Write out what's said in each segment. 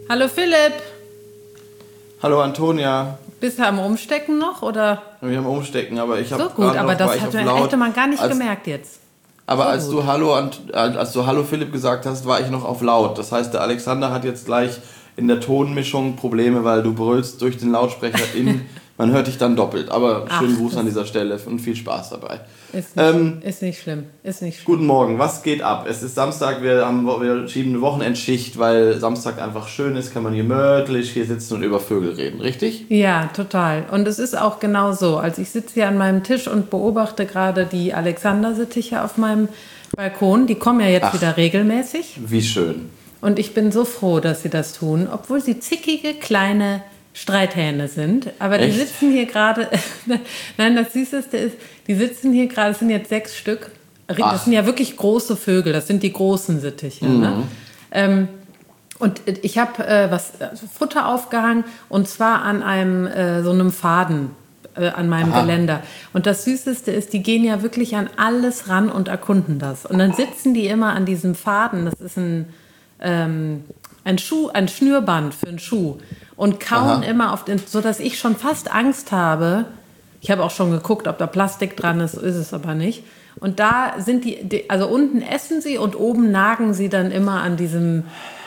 Hallo Philipp. Hallo Antonia. Bist du am Umstecken noch, oder? Wir haben Umstecken, aber ich habe so gut, aber das hätte man gar nicht gemerkt jetzt. Aber so als du Hallo Philipp gesagt hast, war ich noch auf laut. Das heißt, der Alexander hat jetzt gleich in der Tonmischung Probleme, weil du brüllst durch den Lautsprecher man hört dich dann doppelt. Aber schönen Gruß an dieser Stelle und viel Spaß dabei. Ist nicht schlimm. Guten Morgen, was geht ab? Es ist Samstag, wir schieben eine Wochenendschicht, weil Samstag einfach schön ist, kann man gemütlich hier sitzen und über Vögel reden, richtig? Ja, total. Und es ist auch genau so. Also ich sitze hier an meinem Tisch und beobachte gerade die Alexandersittiche auf meinem Balkon. Die kommen ja jetzt wieder regelmäßig. Wie schön. Und ich bin so froh, dass sie das tun, obwohl sie zickige, kleine Streithähne sind. Aber die sitzen hier gerade, nein, das Süßeste ist, die sitzen hier gerade, es sind jetzt 6 Stück. Das sind ja wirklich große Vögel, das sind die großen Sittiche. Ne? Und ich habe Futter aufgehangen, und zwar an einem so einem Faden an meinem Geländer. Und das Süßeste ist, die gehen ja wirklich an alles ran und erkunden das. Und dann sitzen die immer an diesem Faden, das ist ein Schnürband für einen Schuh, und kauen immer auf den, sodass ich schon fast Angst habe. Ich habe auch schon geguckt, ob da Plastik dran ist, ist es aber nicht. Und da sind also unten essen sie und oben nagen sie dann immer an diesem,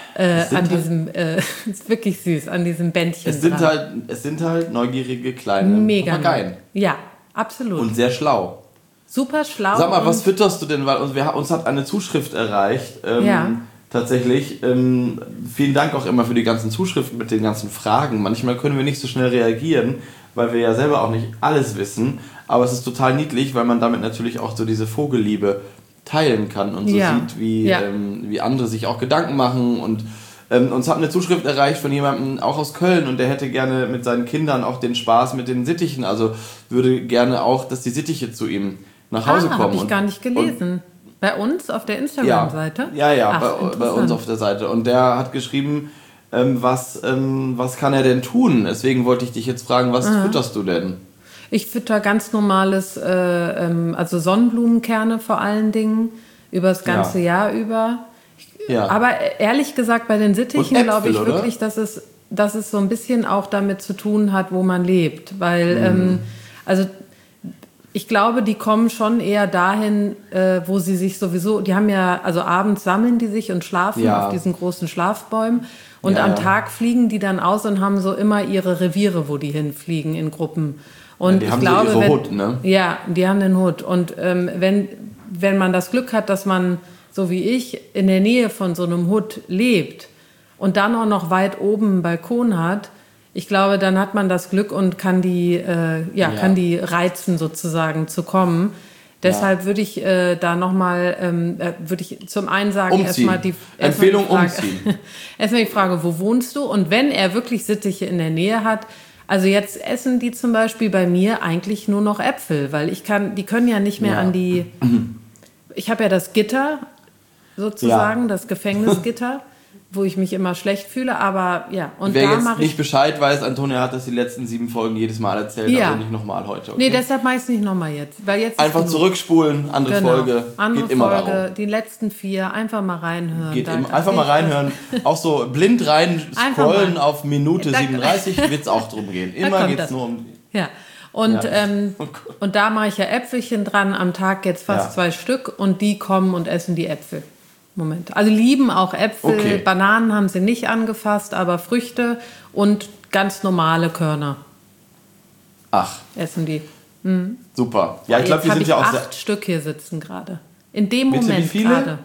ist wirklich süß, an diesem Bändchen dran. Es sind halt neugierige kleine Papageien. Ja, absolut. Und sehr schlau. Super schlau. Sag mal, was fütterst du denn? Weil uns hat eine Zuschrift erreicht. Tatsächlich. Vielen Dank auch immer für die ganzen Zuschriften mit den ganzen Fragen. Manchmal können wir nicht so schnell reagieren, weil wir ja selber auch nicht alles wissen. Aber es ist total niedlich, weil man damit natürlich auch so diese Vogelliebe teilen kann und so sieht, wie andere sich auch Gedanken machen. Und uns hat eine Zuschrift erreicht von jemandem auch aus Köln, und der hätte gerne mit seinen Kindern auch den Spaß mit den Sittichen. Also würde gerne auch, dass die Sittiche zu ihm nach Hause kommen. Habe ich gar nicht gelesen. Bei uns auf der Instagram-Seite? Bei uns auf der Seite. Und der hat geschrieben, was kann er denn tun? Deswegen wollte ich dich jetzt fragen, was fütterst du denn? Ich fütter ganz normales, also Sonnenblumenkerne vor allen Dingen, über das ganze Jahr über. Aber ehrlich gesagt, bei den Sittichen glaube ich wirklich, dass es so ein bisschen auch damit zu tun hat, wo man lebt. Weil, ich glaube, die kommen schon eher dahin, wo sie sich sowieso, die haben ja, also abends sammeln die sich und schlafen auf diesen großen Schlafbäumen, und am Tag fliegen die dann aus und haben so immer ihre Reviere, wo die hinfliegen in Gruppen. Und die haben so ihre Hut, ne? Ja, die haben den Hut. Und wenn man das Glück hat, dass man, so wie ich, in der Nähe von so einem Hut lebt und dann auch noch weit oben einen Balkon hat, ich glaube, dann hat man das Glück und kann die reizen, sozusagen zu kommen. Deshalb würde ich da nochmal, würde ich zum einen sagen, erstmal die umziehen. Erstmal die Frage, wo wohnst du? Und wenn er wirklich Sittiche in der Nähe hat, also jetzt essen die zum Beispiel bei mir eigentlich nur noch Äpfel, weil die können ja nicht mehr an die, ich habe ja das Gitter sozusagen, das Gefängnisgitter, wo ich mich immer schlecht fühle, aber ja. Und wer jetzt nicht Bescheid weiß, Antonia hat das die letzten 7 Folgen jedes Mal erzählt, also nicht nochmal heute. Okay? Nee, deshalb mache ich es nicht nochmal jetzt. Weil jetzt einfach zurückspulen, andere Folge, geht immer darum. Die letzten 4, einfach mal reinhören. Einfach mal reinhören, auch so blind rein scrollen auf Minute 37, wird es auch drum gehen. Immer geht es nur um... Ja. Und da mache ich ja Äpfelchen dran, am Tag jetzt fast 2 Stück, und die kommen und essen die Äpfel. Moment. Also lieben auch Äpfel, Bananen haben sie nicht angefasst, aber Früchte und ganz normale Körner. Essen die. Mhm. Super. Ja, ich glaube, wir sind ja auch 8 Stück hier sitzen gerade. In dem Moment gerade.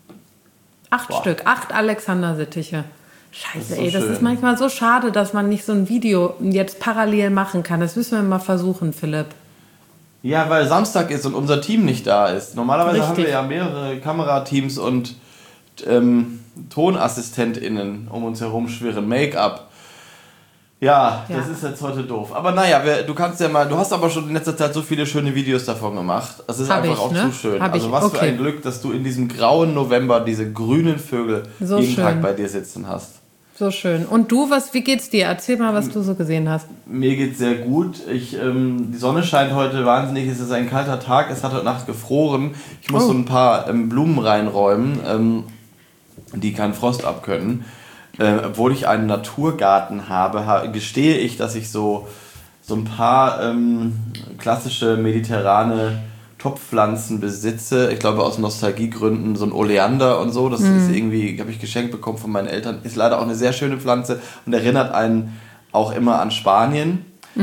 8 Stück, 8 Alexandersittiche. Scheiße, das ist manchmal so schade, dass man nicht so ein Video jetzt parallel machen kann. Das müssen wir mal versuchen, Philipp. Ja, weil Samstag ist und unser Team nicht da ist. Normalerweise haben wir ja mehrere Kamerateams und TonassistentInnen um uns herum schwirren, Make-up. Ja, das ist jetzt heute doof. Aber naja, du hast aber schon in letzter Zeit so viele schöne Videos davon gemacht. Das ist einfach auch zu schön. Also was für ein Glück, dass du in diesem grauen November diese grünen Vögel jeden Tag bei dir sitzen hast. So schön. Und du, wie geht's dir? Erzähl mal, was du so gesehen hast. Mir geht's sehr gut. Die Sonne scheint heute wahnsinnig. Es ist ein kalter Tag. Es hat heute Nacht gefroren. Ich muss so ein paar Blumen reinräumen, die keinen Frost abkönnen. obwohl ich einen Naturgarten habe, gestehe ich, dass ich so ein paar klassische mediterrane Topfpflanzen besitze. Ich glaube aus Nostalgiegründen so ein Oleander und so. Das ist irgendwie, habe ich geschenkt bekommen von meinen Eltern. Ist leider auch eine sehr schöne Pflanze und erinnert einen auch immer an Spanien.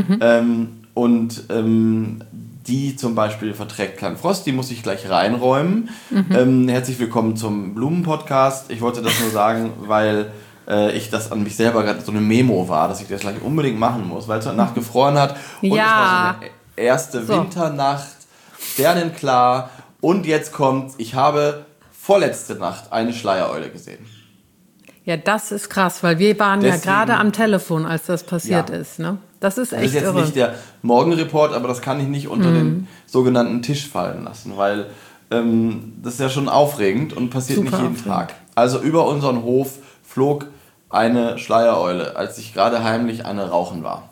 Die zum Beispiel verträgt keinen Frost, die muss ich gleich reinräumen. Herzlich willkommen zum Blumenpodcast. Ich wollte das nur sagen, weil ich das an mich selber gerade so eine Memo war, dass ich das gleich unbedingt machen muss, weil es heute Nacht gefroren hat. Und es war so eine erste Winternacht, sternenklar. Und jetzt kommt, ich habe vorletzte Nacht eine Schleiereule gesehen. Ja, das ist krass, weil wir waren ja gerade am Telefon, als das passiert ist. Ne? Das ist echt irre. Das ist jetzt nicht der Morgenreport, aber das kann ich nicht unter den sogenannten Tisch fallen lassen, weil das ist ja schon aufregend und passiert nicht jeden Tag. Also über unseren Hof flog eine Schleiereule, als ich gerade heimlich eine rauchen war.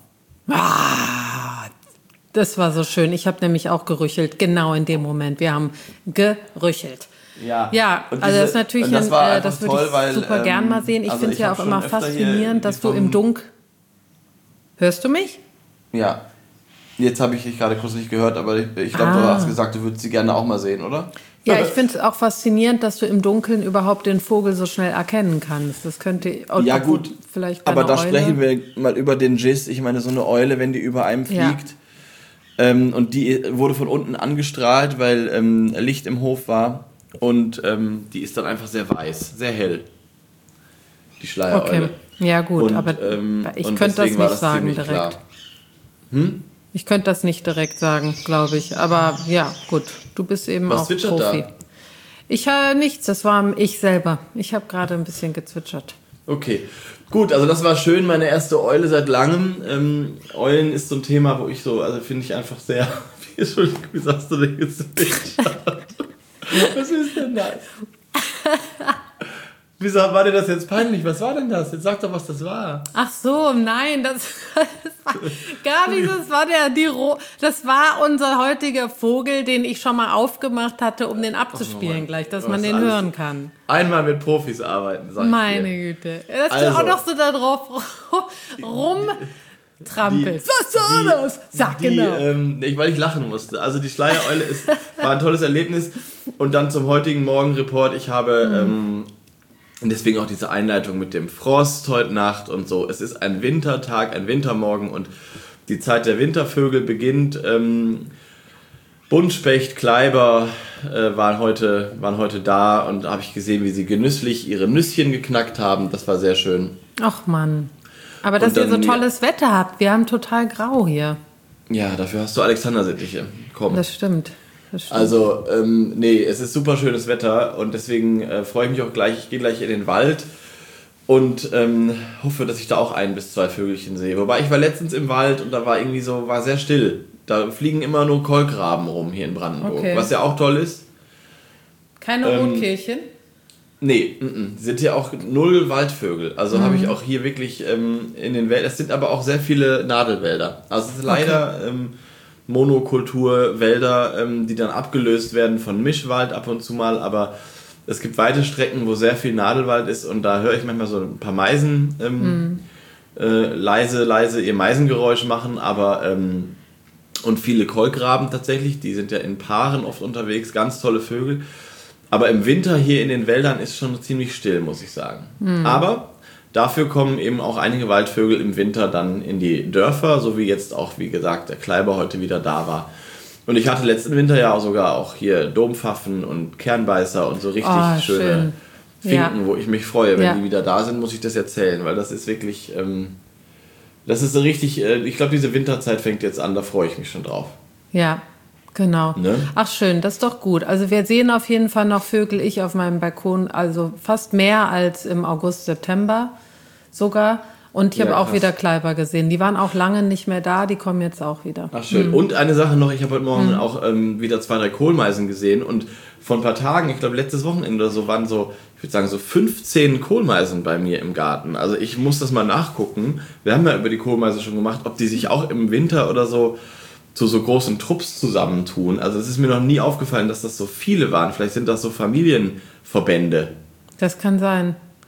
Das war so schön. Ich habe nämlich auch gerüchelt, genau in dem Moment. Wir haben gerüchelt. Ja, also das ist natürlich, das würde toll, ich super gern mal sehen. Ich finde es ja auch immer faszinierend, dass du im Dunkeln... Hörst du mich? Ja. Jetzt habe ich dich gerade kurz nicht gehört, aber ich glaube, du hast gesagt, du würdest sie gerne auch mal sehen, oder? Ja, ich finde es auch faszinierend, dass du im Dunkeln überhaupt den Vogel so schnell erkennen kannst. Das könnte... Ja gut, vielleicht aber da sprechen wir mal über den Gist. Ich meine, so eine Eule, wenn die über einem fliegt... und die wurde von unten angestrahlt, weil Licht im Hof war. Und die ist dann einfach sehr weiß, sehr hell. Die Schleiereule. Okay, ja gut, aber ich könnte das nicht sagen direkt. Ich könnte das nicht direkt sagen, glaube ich. Aber ja, gut, du bist eben auch Profi. Da? Ich habe nichts, das war ich selber. Ich habe gerade ein bisschen gezwitschert. Okay, gut, also das war schön, meine erste Eule seit langem. Eulen ist so ein Thema, wo ich so, also finde ich einfach sehr... Entschuldigung, wie sagst du denn jetzt? Was ist denn das? Wieso war dir das jetzt peinlich? Was war denn das? Jetzt sag doch, was das war. Ach so, nein, das war gar nicht, das war unser heutiger Vogel, den ich schon mal aufgemacht hatte, um den abzuspielen gleich, dass man den hören kann. Einmal mit Profis arbeiten, sag ich dir. Meine Güte. Dass du auch noch so da drauf rumtrampelst. Was war das? Sag genau. Weil ich lachen musste. Also die Schleiereule war ein tolles Erlebnis. Und dann zum heutigen Morgenreport. Ich habe... Und deswegen auch diese Einleitung mit dem Frost heute Nacht und so. Es ist ein Wintertag, ein Wintermorgen und die Zeit der Wintervögel beginnt. Buntspecht, Kleiber waren heute da und da habe ich gesehen, wie sie genüsslich ihre Nüsschen geknackt haben. Das war sehr schön. Ach Mann. Aber dass ihr so tolles Wetter habt. Wir haben total grau hier. Ja, dafür hast du Alexandersittiche. Komm. Das stimmt. Also, es ist super schönes Wetter und deswegen freue ich mich auch gleich. Ich gehe gleich in den Wald und hoffe, dass ich da auch 1 bis 2 Vögelchen sehe. Wobei ich war letztens im Wald und da war sehr still. Da fliegen immer nur Kolkraben rum hier in Brandenburg, was ja auch toll ist. Keine Rotkehlchen? Nee, sind hier auch 0 Waldvögel. Also habe ich auch hier wirklich in den Wäldern. Es sind aber auch sehr viele Nadelwälder. Also es ist leider... Monokulturwälder, die dann abgelöst werden von Mischwald ab und zu mal, aber es gibt weite Strecken, wo sehr viel Nadelwald ist und da höre ich manchmal so ein paar Meisen leise ihr Meisengeräusch machen, aber und viele Kolkraben tatsächlich, die sind ja in Paaren oft unterwegs, ganz tolle Vögel, aber im Winter hier in den Wäldern ist schon ziemlich still, muss ich sagen. Aber dafür kommen eben auch einige Waldvögel im Winter dann in die Dörfer, so wie jetzt auch, wie gesagt, der Kleiber heute wieder da war. Und ich hatte letzten Winter ja sogar auch hier Dompfaffen und Kernbeißer und so richtig schöne Finken, wo ich mich freue. Wenn die wieder da sind, muss ich das erzählen, weil das ist wirklich, das ist so richtig, ich glaube, diese Winterzeit fängt jetzt an, da freue ich mich schon drauf. Ja, genau. Ne? Ach schön, das ist doch gut. Also wir sehen auf jeden Fall noch Vögel, ich auf meinem Balkon, also fast mehr als im August, September sogar. Und ich habe auch wieder Kleiber gesehen. Die waren auch lange nicht mehr da, die kommen jetzt auch wieder. Ach schön. Und eine Sache noch, ich habe heute Morgen auch wieder 2, 3 Kohlmeisen gesehen und vor ein paar Tagen, ich glaube letztes Wochenende oder so, waren so, ich würde sagen so 15 Kohlmeisen bei mir im Garten. Also ich muss das mal nachgucken. Wir haben ja über die Kohlmeise schon gemacht, ob die sich auch im Winter oder so zu so großen Trupps zusammentun. Also es ist mir noch nie aufgefallen, dass das so viele waren. Vielleicht sind das so Familienverbände. Das kann sein.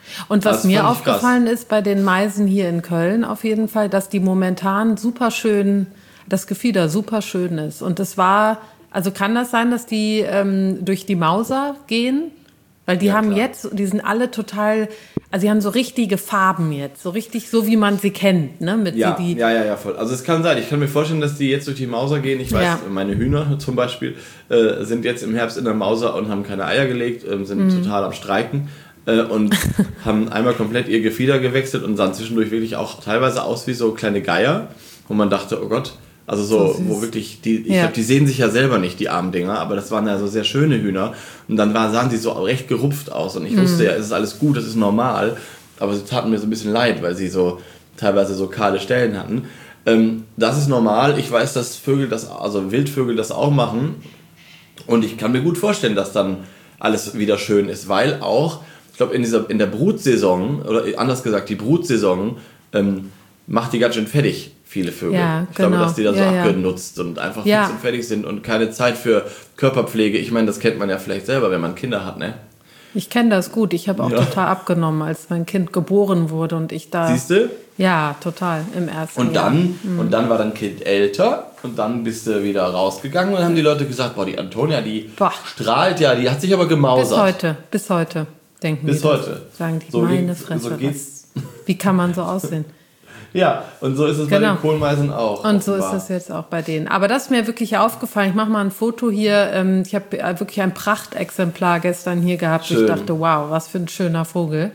Und was mir aufgefallen ist bei den Meisen hier in Köln auf jeden Fall, dass die momentan super schön, das Gefieder super schön ist. Und das war, also kann das sein, dass die durch die Mauser gehen? Weil die haben jetzt, die sind alle total, also die haben so richtige Farben jetzt, so richtig, so wie man sie kennt, ne? Mit ja, so die voll. Also es kann sein, ich kann mir vorstellen, dass die jetzt durch die Mauser gehen. Ich weiß, meine Hühner zum Beispiel sind jetzt im Herbst in der Mauser und haben keine Eier gelegt, sind total am Streiken und haben einmal komplett ihr Gefieder gewechselt und sahen zwischendurch wirklich auch teilweise aus wie so kleine Geier, wo man dachte, oh Gott, also so wo wirklich, ich glaube, die sehen sich ja selber nicht, die armen Dinger, aber das waren ja so sehr schöne Hühner. Und dann sahen sie so recht gerupft aus. Und ich wusste ja, es ist alles gut, das ist normal. Aber sie taten mir so ein bisschen leid, weil sie so teilweise so kahle Stellen hatten. Das ist normal. Ich weiß, dass Wildvögel das auch machen. Und ich kann mir gut vorstellen, dass dann alles wieder schön ist. Weil auch, ich glaube, in der Brutsaison, oder anders gesagt, die Brutsaison macht die ganz schön fertig. Viele Vögel. Ja, ich glaube, dass die da so abgenutzt und einfach fix und fertig sind und keine Zeit für Körperpflege. Ich meine, das kennt man ja vielleicht selber, wenn man Kinder hat, ne? Ich kenne das gut. Ich habe auch total abgenommen, als mein Kind geboren wurde und ich da... Siehst du? Ja, total, im ersten Jahr. Und dann war dein Kind älter und dann bist du wieder rausgegangen und dann haben die Leute gesagt, die Antonia, die strahlt ja, die hat sich aber gemausert. Bis heute denken bis die heute. Das. Sagen die, so meine Fresse. So geht's. Wie kann man so aussehen? Ja, und so ist es bei den Kohlmeisen auch. Und so ist es jetzt auch bei denen. Aber das ist mir wirklich aufgefallen. Ich mache mal ein Foto hier. Ich habe wirklich ein Prachtexemplar gestern hier gehabt. Schön. Ich dachte, wow, was für ein schöner Vogel.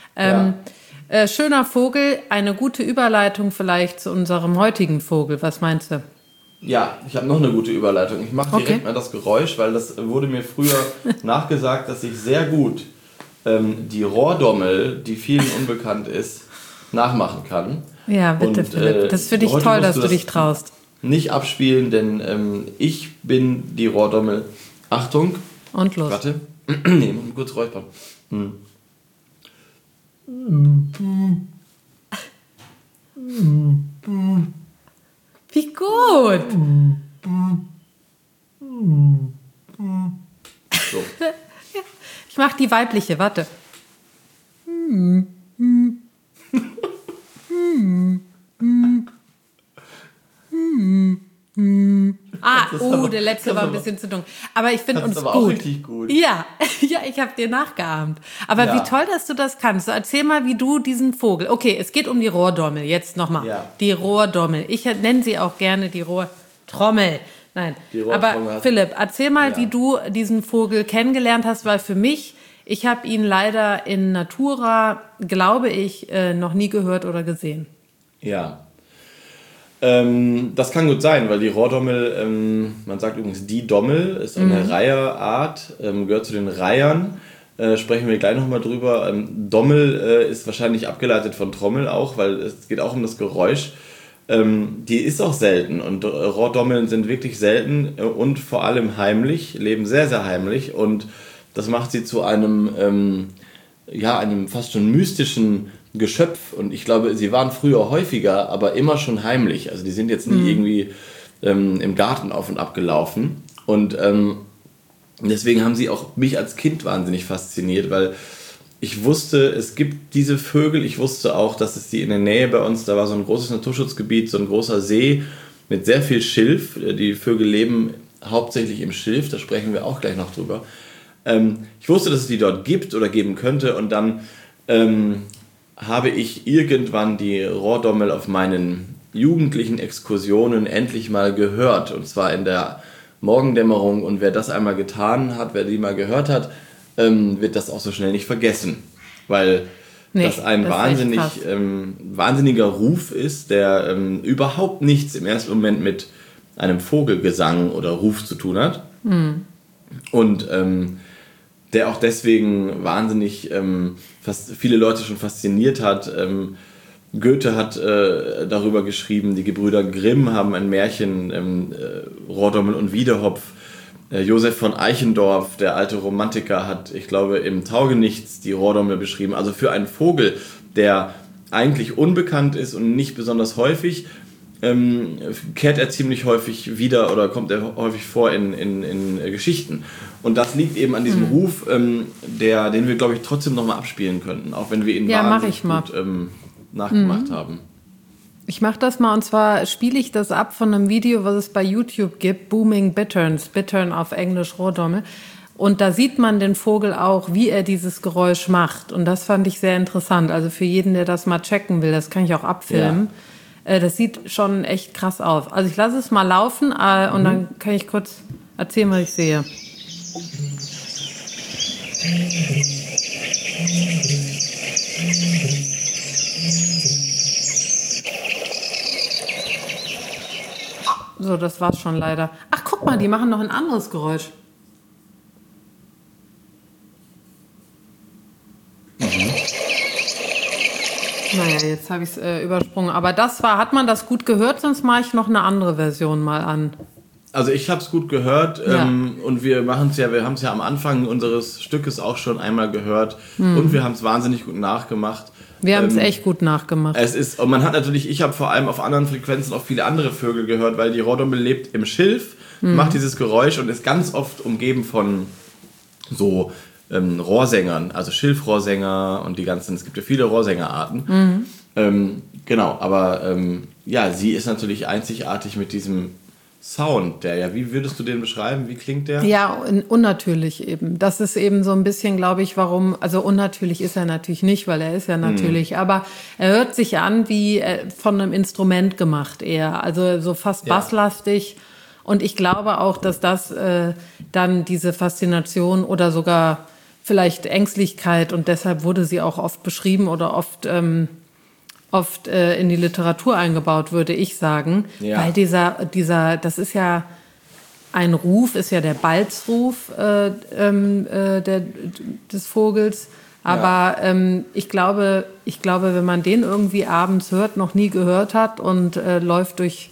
Schöner Vogel, eine gute Überleitung vielleicht zu unserem heutigen Vogel. Was meinst du? Ja, ich habe noch eine gute Überleitung. Ich mache direkt mal das Geräusch, weil das wurde mir früher nachgesagt, dass ich sehr gut die Rohrdommel, die vielen unbekannt ist, nachmachen kann. Ja, bitte, Philipp. Das finde ich toll, dass du dich traust. Nicht abspielen, denn ich bin die Rohrdommel. Achtung. Und los. Warte. Nee, mal kurz räuspern. Wie gut. So. Ich mache die weibliche, warte. Der letzte war ein bisschen zu dunkel. Aber ich finde uns gut. Auch richtig gut. Ja, ich habe dir nachgeahmt. Aber wie toll, dass du das kannst. So, erzähl mal, wie du diesen Vogel... Okay, es geht um die Rohrdommel. Jetzt nochmal. Ja. Die Rohrdommel. Ich nenne sie auch gerne die Rohrtrommel. Nein, aber Philipp, erzähl mal, wie du diesen Vogel kennengelernt hast, weil für mich... Ich habe ihn leider in Natura, glaube ich, noch nie gehört oder gesehen. Ja, das kann gut sein, weil die Rohrdommel, man sagt übrigens die Dommel, ist eine Reiherart, gehört zu den Reihern. Sprechen wir gleich nochmal drüber. Dommel ist wahrscheinlich abgeleitet von Trommel auch, weil es geht auch um das Geräusch. Die ist auch selten und Rohrdommeln sind wirklich selten und vor allem heimlich, leben sehr, sehr heimlich und das macht sie zu einem fast schon mystischen Geschöpf. Und ich glaube, sie waren früher häufiger, aber immer schon heimlich. Also die sind jetzt nie irgendwie im Garten auf und ab gelaufen. Und deswegen haben sie auch mich als Kind wahnsinnig fasziniert, weil ich wusste, es gibt diese Vögel. Ich wusste auch, dass es die in der Nähe bei uns, da war so ein großes Naturschutzgebiet, so ein großer See mit sehr viel Schilf. Die Vögel leben hauptsächlich im Schilf, da sprechen wir auch gleich noch drüber. Ich wusste, dass es die dort gibt oder geben könnte und dann habe ich irgendwann die Rohrdommel auf meinen jugendlichen Exkursionen endlich mal gehört und zwar in der Morgendämmerung und wer das einmal getan hat, wer die mal gehört hat, wird das auch so schnell nicht vergessen, weil das ein wahnsinniger Ruf ist, der überhaupt nichts im ersten Moment mit einem Vogelgesang oder Ruf zu tun hat und der auch deswegen wahnsinnig viele Leute schon fasziniert hat. Goethe hat darüber geschrieben, die Gebrüder Grimm haben ein Märchen, Rohrdommel und Wiedehopf. Josef von Eichendorff, der alte Romantiker, hat, ich glaube, im Taugenichts die Rohrdommel beschrieben. Also für einen Vogel, der eigentlich unbekannt ist und nicht besonders häufig, kehrt er ziemlich häufig wieder oder kommt er häufig vor in Geschichten. Und das liegt eben an diesem Ruf, den wir, glaube ich, trotzdem nochmal abspielen könnten, auch wenn wir ihn wahnsinnig gut nachgemacht haben. Ich mache das mal, und zwar spiele ich das ab von einem Video, was es bei YouTube gibt, Booming Bitterns, Bittern auf Englisch Rohrdommel. Und da sieht man den Vogel auch, wie er dieses Geräusch macht. Und das fand ich sehr interessant. Also für jeden, der das mal checken will, das kann ich auch abfilmen. Ja. Das sieht schon echt krass aus. Also ich lasse es mal laufen und dann kann ich kurz erzählen, was ich sehe. So, das war's schon leider. Ach, guck mal, die machen noch ein anderes Geräusch. Naja, jetzt habe ich es übersprungen. Aber hat man das gut gehört? Sonst mache ich noch eine andere Version mal an. Also ich habe es gut gehört und wir haben es ja am Anfang unseres Stückes auch schon einmal gehört und wir haben es wahnsinnig gut nachgemacht. Wir haben es echt gut nachgemacht. Und man hat natürlich, ich habe vor allem auf anderen Frequenzen auch viele andere Vögel gehört, weil die Rohrdommel lebt im Schilf, macht dieses Geräusch und ist ganz oft umgeben von so Rohrsängern, also Schilfrohrsänger und die ganzen, es gibt ja viele Rohrsängerarten. Genau, aber sie ist natürlich einzigartig mit diesem Sound, wie würdest du den beschreiben? Wie klingt der? Ja, unnatürlich eben. Das ist eben so ein bisschen, glaube ich, also unnatürlich ist er natürlich nicht, weil er ist ja natürlich, aber er hört sich an wie von einem Instrument gemacht eher, also so fast basslastig. Und ich glaube auch, dass das dann diese Faszination oder sogar vielleicht Ängstlichkeit, und deshalb wurde sie auch oft beschrieben oder oft in die Literatur eingebaut, würde ich sagen. Ja. Weil das ist ja ein Ruf, ist ja der Balzruf des Vogels. Aber ich glaube, wenn man den irgendwie abends hört, noch nie gehört hat und läuft durch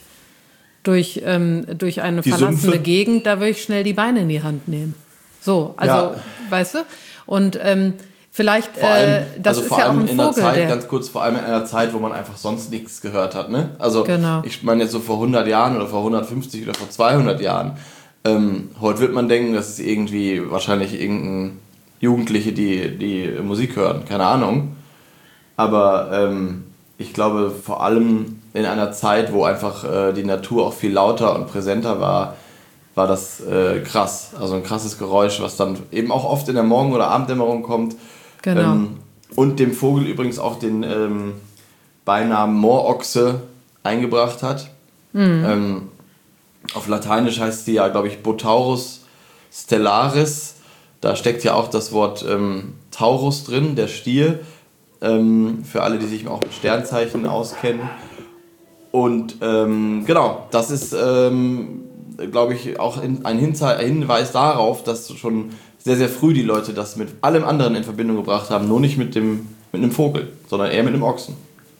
eine verlassene Sümpfe. Gegend, da würde ich schnell die Beine in die Hand nehmen. So, also, weißt du? Und vielleicht, das ist ja auch ein Vogel, vor allem in einer Zeit, wo man einfach sonst nichts gehört hat, ne? Also, genau. Ich meine jetzt so vor 100 Jahren oder vor 150 oder vor 200 Jahren. Heute wird man denken, das ist irgendwie wahrscheinlich irgendein Jugendliche, die Musik hören, keine Ahnung. Aber ich glaube, vor allem in einer Zeit, wo einfach die Natur auch viel lauter und präsenter war das krass. Also ein krasses Geräusch, was dann eben auch oft in der Morgen- oder Abenddämmerung kommt. Genau. Und dem Vogel übrigens auch den Beinamen Moorochse eingebracht hat. Auf Lateinisch heißt die ja, glaube ich, Botaurus stellaris. Da steckt ja auch das Wort Taurus drin, der Stier. Für alle, die sich auch mit Sternzeichen auskennen. Und genau, das ist, glaube ich, auch ein Hinweis darauf, dass schon sehr, sehr früh die Leute das mit allem anderen in Verbindung gebracht haben, nur nicht mit einem Vogel, sondern eher mit einem Ochsen.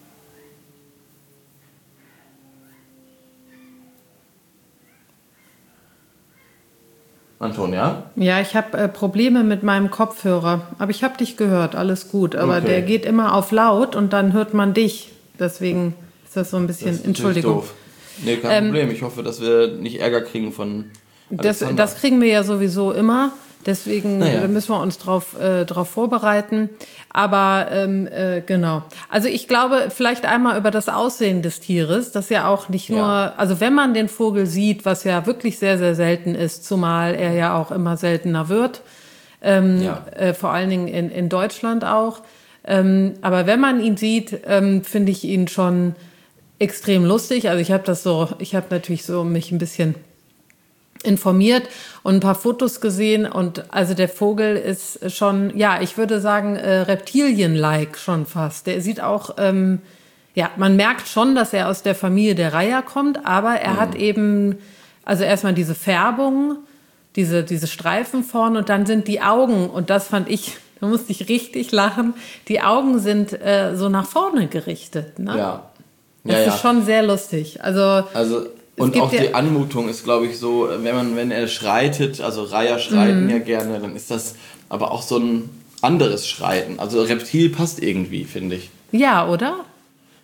Anton, ja? Ja, ich habe Probleme mit meinem Kopfhörer, aber ich habe dich gehört, alles gut. Aber der geht immer auf laut und dann hört man dich. Deswegen ist das so ein bisschen, Entschuldigung. Doof. Nee, kein Problem. Ich hoffe, dass wir nicht Ärger kriegen von Alexander. Das kriegen wir ja sowieso immer. Deswegen müssen wir uns drauf vorbereiten. Aber genau. Also ich glaube, vielleicht einmal über das Aussehen des Tieres, das ja auch nicht nur, also wenn man den Vogel sieht, was ja wirklich sehr, sehr selten ist, zumal er ja auch immer seltener wird, vor allen Dingen in Deutschland auch. Aber wenn man ihn sieht, finde ich ihn schon extrem lustig. Also ich habe natürlich so mich ein bisschen informiert und ein paar Fotos gesehen, und also der Vogel ist schon, ich würde sagen, Reptilien-like schon fast. Der sieht auch, man merkt schon, dass er aus der Familie der Reiher kommt, aber er hat eben, also erstmal diese Färbung, diese Streifen vorne, und dann sind die Augen, und das fand ich, da musste ich richtig lachen, die Augen sind so nach vorne gerichtet. Ne? Ja. Das ist schon sehr lustig. Also und auch die Anmutung ist, glaube ich, so, wenn er schreitet, also Reiher schreiten ja gerne, dann ist das aber auch so ein anderes Schreiten. Also Reptil passt irgendwie, finde ich. Ja, oder?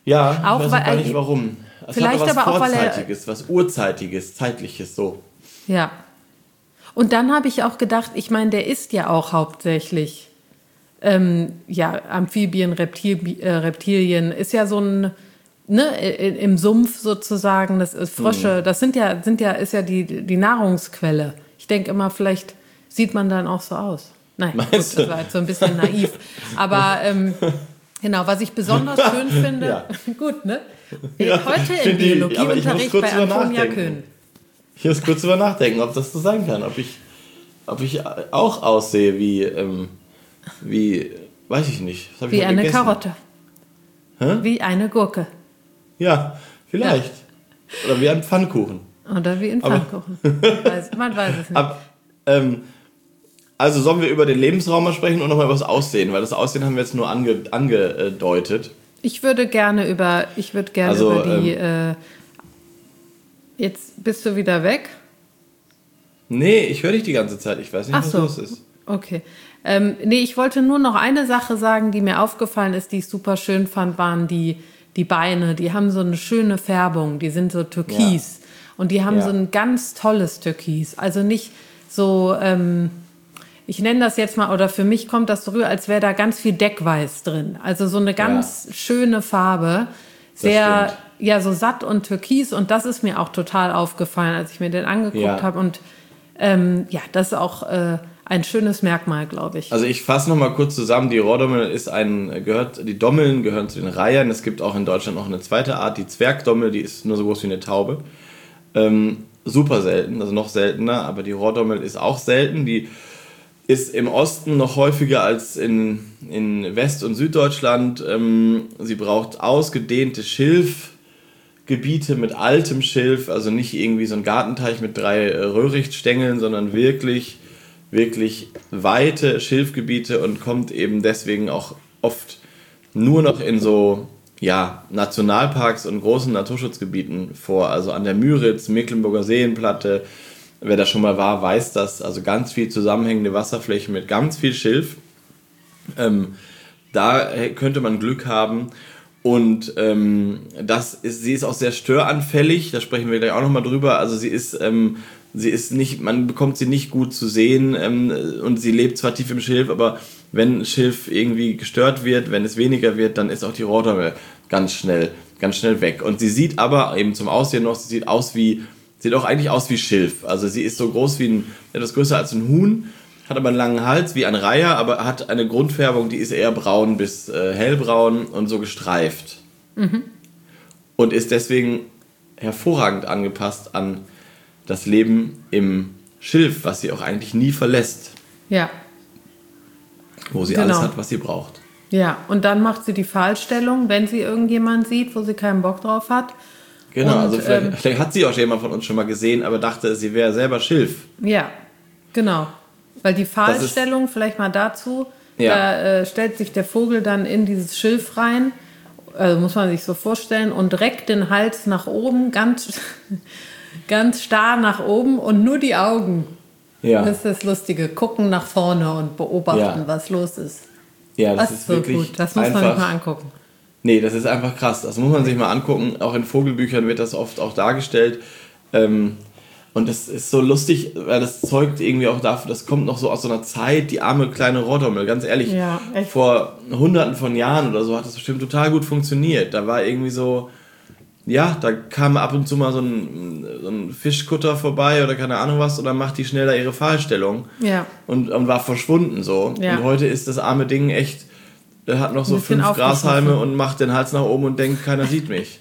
Ja, auch, ich weiß gar nicht warum. Es vielleicht hat was aber auch, weil Vorzeitiges, was Urzeitiges, Zeitliches, so. Ja. Und dann habe ich auch gedacht, ich meine, der isst ja auch hauptsächlich Amphibien, Reptilien, ist ja so ein, ne, im Sumpf sozusagen, das ist Frösche, das ist ja die Nahrungsquelle. Ich denke immer, vielleicht sieht man dann auch so aus. Nein, gut, das war jetzt so ein bisschen naiv. Aber genau, was ich besonders schön finde, Ja. Gut, ne? Heute im Biologieunterricht bei Antonia Köhn. Ich muss kurz drüber nachdenken, ob das so sein kann, ob ich auch aussehe wie weiß ich nicht. Was hab ich Wie eine gegessen? Karotte. Hä? Wie eine Gurke. Ja, vielleicht. Ja. Oder wie ein Pfannkuchen. Oder wie ein Pfannkuchen. Man weiß es nicht. Also sollen wir über den Lebensraum mal sprechen und nochmal über das Aussehen, weil das Aussehen haben wir jetzt nur angedeutet. Ich würde gerne über die... jetzt bist du wieder weg? Nee, ich höre dich die ganze Zeit. Ich weiß nicht, was los ist. Okay. Ich wollte nur noch eine Sache sagen, die mir aufgefallen ist, die ich super schön fand, waren die Beine. Die haben so eine schöne Färbung. Die sind so türkis. Ja. Und die haben so ein ganz tolles Türkis. Also nicht so... ich nenne das jetzt mal, oder für mich kommt das so rüber, als wäre da ganz viel Deckweiß drin. Also so eine ganz schöne Farbe. Sehr, so satt und türkis. Und das ist mir auch total aufgefallen, als ich mir den angeguckt habe. Und das ist auch ein schönes Merkmal, glaube ich. Also ich fasse nochmal kurz zusammen. Die Rohrdommel die Dommeln gehören zu den Reihern. Es gibt auch in Deutschland noch eine zweite Art, die Zwergdommel, die ist nur so groß wie eine Taube. Super selten, also noch seltener. Aber die Rohrdommel ist auch selten. Die ist im Osten noch häufiger als in West- und Süddeutschland. Sie braucht ausgedehnte Schilfgebiete mit altem Schilf, also nicht irgendwie so ein Gartenteich mit 3 Röhrichtstängeln, sondern wirklich, wirklich weite Schilfgebiete und kommt eben deswegen auch oft nur noch in so Nationalparks und großen Naturschutzgebieten vor. Also an der Müritz, Mecklenburger Seenplatte. Wer da schon mal war, weiß das. Also ganz viel zusammenhängende Wasserflächen mit ganz viel Schilf. Da könnte man Glück haben. Und sie ist auch sehr störanfällig. Da sprechen wir gleich auch nochmal drüber. Also sie ist nicht, man bekommt sie nicht gut zu sehen und sie lebt zwar tief im Schilf, aber wenn Schilf irgendwie gestört wird, wenn es weniger wird, dann ist auch die Rohrdommel ganz schnell weg. Und sie sieht aber eben zum Aussehen noch, sieht auch eigentlich aus wie Schilf. Also sie ist so groß etwas größer als ein Huhn, hat aber einen langen Hals wie ein Reiher, aber hat eine Grundfärbung, die ist eher braun bis hellbraun und so gestreift. Mhm. Und ist deswegen hervorragend angepasst an das Leben im Schilf, was sie auch eigentlich nie verlässt. Ja. Wo sie alles hat, was sie braucht. Ja, und dann macht sie die Pfahlstellung, wenn sie irgendjemand sieht, wo sie keinen Bock drauf hat. Genau, und, also vielleicht hat sie auch jemand von uns schon mal gesehen, aber dachte, sie wäre selber Schilf. Ja, genau. Weil die Pfahlstellung, vielleicht mal dazu, da stellt sich der Vogel dann in dieses Schilf rein, also muss man sich so vorstellen, und reckt den Hals nach oben, ganz, ganz starr nach oben und nur die Augen. Ja. Das ist das Lustige, gucken nach vorne und beobachten, was los ist. Ja, das ist so wirklich gut. Das muss man sich mal angucken. Nee, das ist einfach krass. Das muss man sich mal angucken. Auch in Vogelbüchern wird das oft auch dargestellt. Und das ist so lustig, weil das zeugt irgendwie auch dafür, das kommt noch so aus so einer Zeit, die arme kleine Rohrdommel, ganz ehrlich. Ja, echt. Vor Hunderten von Jahren oder so hat das bestimmt total gut funktioniert. Da war irgendwie so, da kam ab und zu mal so ein Fischkutter vorbei oder keine Ahnung was und dann macht die schnell da ihre Pfahlstellung und war verschwunden so. Ja. Und heute ist das arme Ding echt, der hat noch so 5 Grashalme und macht den Hals nach oben und denkt, keiner sieht mich.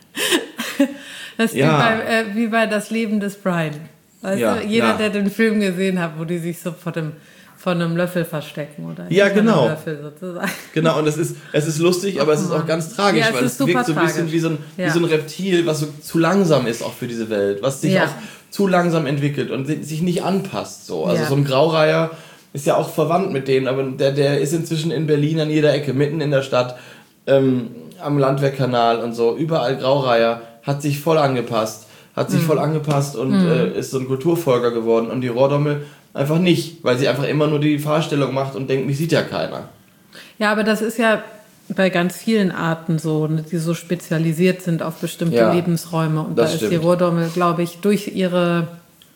Das ist wie bei Das Leben des Brian. Weißt du? Jeder, der den Film gesehen hat, wo die sich so vor einem Löffel verstecken. Oder genau. Löffel sozusagen. Genau, und es ist lustig, aber es ist auch ganz tragisch, weil es wirkt so ein bisschen wie so ein Reptil, was so zu langsam ist auch für diese Welt, was sich auch zu langsam entwickelt und sich nicht anpasst. So. Also so ein Graureiher ist ja auch verwandt mit denen, aber der ist inzwischen in Berlin an jeder Ecke, mitten in der Stadt, am Landwehrkanal und so, überall Graureiher, hat sich voll angepasst und ist so ein Kulturfolger geworden und die Rohrdommel einfach nicht, weil sie einfach immer nur die Fahrstellung macht und denkt, mich sieht ja keiner. Ja, aber das ist ja bei ganz vielen Arten so, ne, die so spezialisiert sind auf bestimmte Lebensräume. Und da ist die Rohrdommel, glaube ich, durch ihre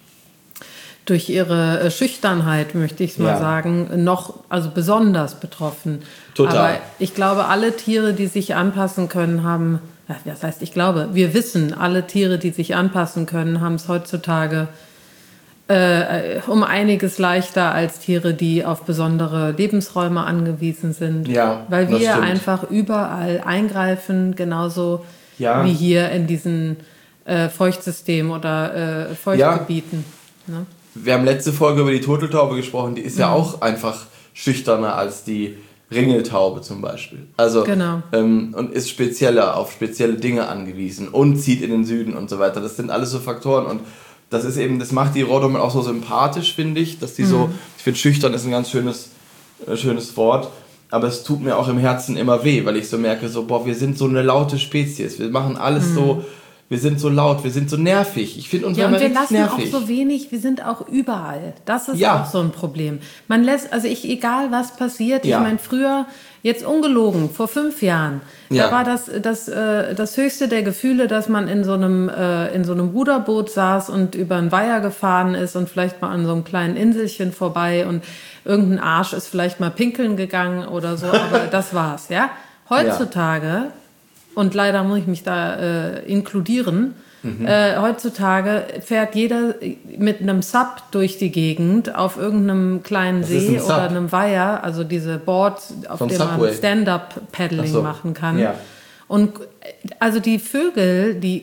Schüchternheit, möchte ich es mal sagen, also besonders betroffen. Total. Aber ich glaube, alle Tiere, die sich anpassen können, haben, das heißt, wir wissen, alle Tiere, die sich anpassen können, haben es heutzutage um einiges leichter als Tiere, die auf besondere Lebensräume angewiesen sind. Ja, weil wir einfach überall eingreifen, genauso wie hier in diesen Feuchtsystemen oder Feuchtgebieten. Ne? Wir haben letzte Folge über die Turteltaube gesprochen, die ist ja auch einfach schüchterner als die Ringeltaube zum Beispiel. Also, und ist auf spezielle Dinge angewiesen und zieht in den Süden und so weiter. Das sind alles so Faktoren und das macht die Rohrdommel auch so sympathisch, finde ich, dass die so, ich finde schüchtern ist ein ganz schönes Wort, aber es tut mir auch im Herzen immer weh, weil ich so merke, wir sind so eine laute Spezies, wir machen alles so, wir sind so laut, wir sind so nervig. Ich finde uns immer richtig nervig. Ja, und wir lassen auch so wenig, wir sind auch überall. Das ist auch so ein Problem. Man lässt, egal was passiert, ich meine früher, jetzt ungelogen, vor 5 Jahren, da war das höchste der Gefühle, dass man in so einem Ruderboot saß und über einen Weiher gefahren ist und vielleicht mal an so einem kleinen Inselchen vorbei und irgendein Arsch ist vielleicht mal pinkeln gegangen oder so, aber das war's, ja. Heutzutage... Und leider muss ich mich da inkludieren. Heutzutage fährt jeder mit einem Sub durch die Gegend auf irgendeinem kleinen See oder einem Weiher, also diese Boards, auf denen man Stand-Up-Paddling machen kann. Ja. Und also die Vögel, die